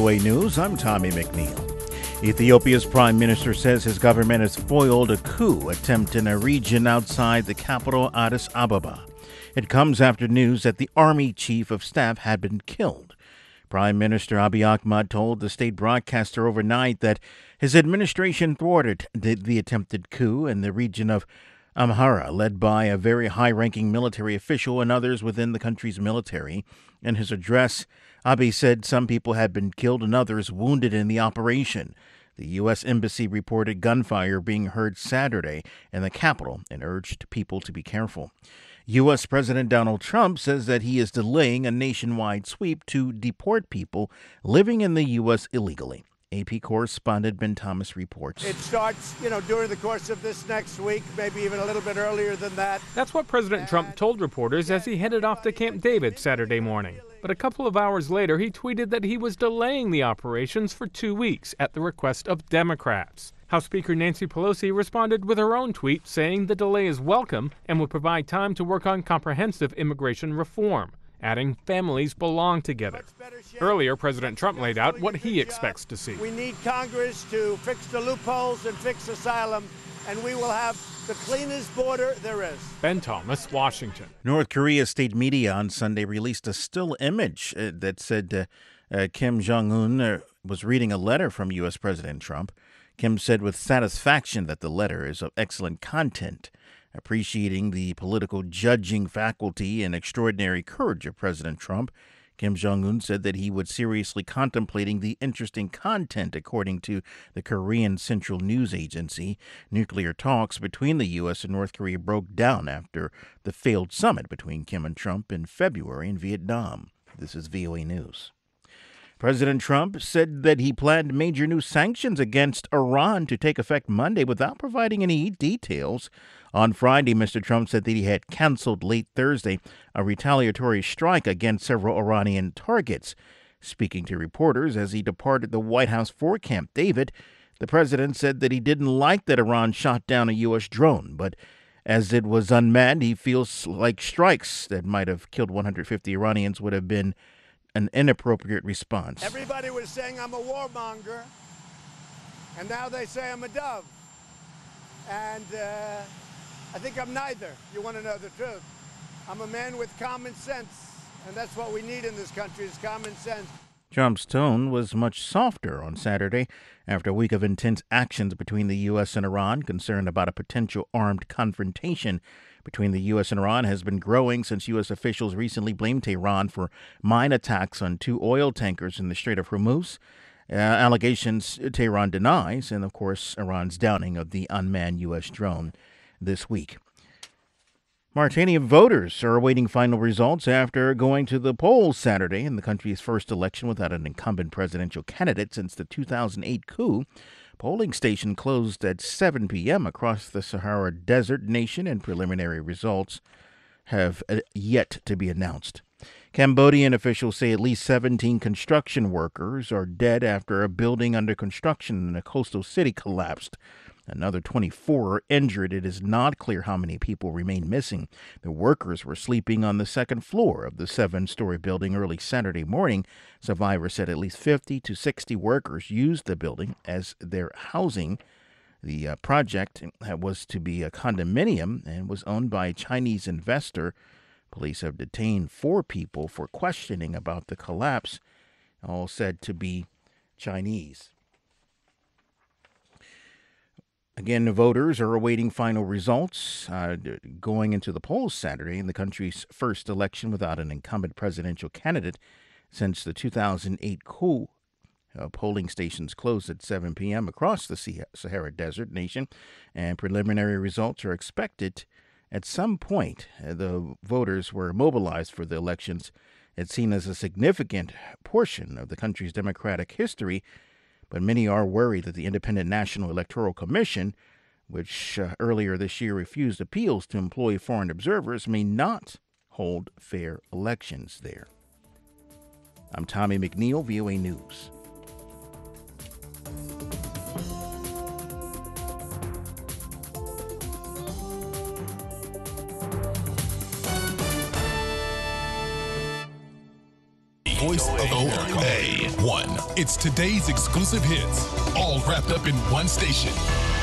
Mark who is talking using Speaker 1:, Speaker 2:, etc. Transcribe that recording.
Speaker 1: VOA News, I'm Tommy McNeil. Ethiopia's prime minister says his government has foiled a coup attempt in a region outside the capital, Addis Ababa. It comes after news that the army chief of staff had been killed. Prime Minister Abiy Ahmed told the state broadcaster overnight that his administration thwarted the attempted coup in the region of Amhara, led by a very high-ranking military official and others within the country's military. In his address, Abiy said some people had been killed and others wounded in the operation. The U.S. Embassy reported gunfire being heard Saturday in the capital and urged people to be careful. U.S. President Donald Trump says that he is delaying a nationwide sweep to deport people living in the U.S. illegally. AP correspondent Ben Thomas reports.
Speaker 2: It starts, during the course of this next week, maybe even a little bit earlier than that.
Speaker 3: That's what President Trump told reporters as he headed off to Camp David Saturday morning. But a couple of hours later, he tweeted that he was delaying the operations for 2 weeks at the request of Democrats. House Speaker Nancy Pelosi responded with her own tweet saying the delay is welcome and would provide time to work on comprehensive immigration reform, adding families belong together. Earlier, President Trump laid out what he expects to see.
Speaker 2: We need Congress to fix the loopholes and fix asylum, and we will have the cleanest border there is.
Speaker 3: Ben Thomas, Washington.
Speaker 1: North Korea's state media on Sunday released a still image that said Kim Jong-un was reading a letter from U.S. President Trump. Kim said with satisfaction that the letter is of excellent content, appreciating the political judging faculty and extraordinary courage of President Trump. Kim Jong-un said that he would seriously contemplating the interesting content, according to the Korean Central News Agency. Nuclear talks between the U.S. and North Korea broke down after the failed summit between Kim and Trump in February in Vietnam. This is VOA News. President Trump said that he planned major new sanctions against Iran to take effect Monday without providing any details. On Friday, Mr. Trump said that he had canceled late Thursday a retaliatory strike against several Iranian targets. Speaking to reporters as he departed the White House for Camp David, the president said that he didn't like that Iran shot down a U.S. drone, but as it was unmanned, he feels like strikes that might have killed 150 Iranians would have been an inappropriate response.
Speaker 2: Everybody was saying I'm a warmonger, and now they say I'm a dove. And I think I'm neither. You want to know the truth. I'm a man with common sense, and that's what we need in this country is common sense.
Speaker 1: Trump's tone was much softer on Saturday after a week of intense actions between the U.S. and Iran. Concern about a potential armed confrontation between the U.S. and Iran has been growing since U.S. officials recently blamed Tehran for mine attacks on 2 oil tankers in the Strait of Hormuz. Allegations Tehran denies, and of course, Iran's downing of the unmanned U.S. drone this week. Mauritanian voters are awaiting final results after going to the polls Saturday in the country's first election without an incumbent presidential candidate since the 2008 coup. Polling station closed at 7 p.m. across the Sahara Desert nation, and preliminary results have yet to be announced. Cambodian officials say at least 17 construction workers are dead after a building under construction in a coastal city collapsed. Another 24 are injured. It is not clear how many people remain missing. The workers were sleeping on the second floor of the 7-story building early Saturday morning. Survivors said at least 50 to 60 workers used the building as their housing. The project was to be a condominium and was owned by a Chinese investor. Police have detained 4 people for questioning about the collapse, all said to be Chinese. Again, the voters are awaiting final results going into the polls Saturday in the country's first election without an incumbent presidential candidate since the 2008 coup. Polling stations closed at 7 p.m. across the Sahara Desert nation, and preliminary results are expected at some point. The voters were mobilized for the elections. It's seen as a significant portion of the country's democratic history, but many are worried that the Independent National Electoral Commission, which earlier this year refused appeals to employ foreign observers, may not hold fair elections there. I'm Tommy McNeil, VOA News.
Speaker 4: Voice of America. 93.1. It's today's exclusive hits, all wrapped up in one station.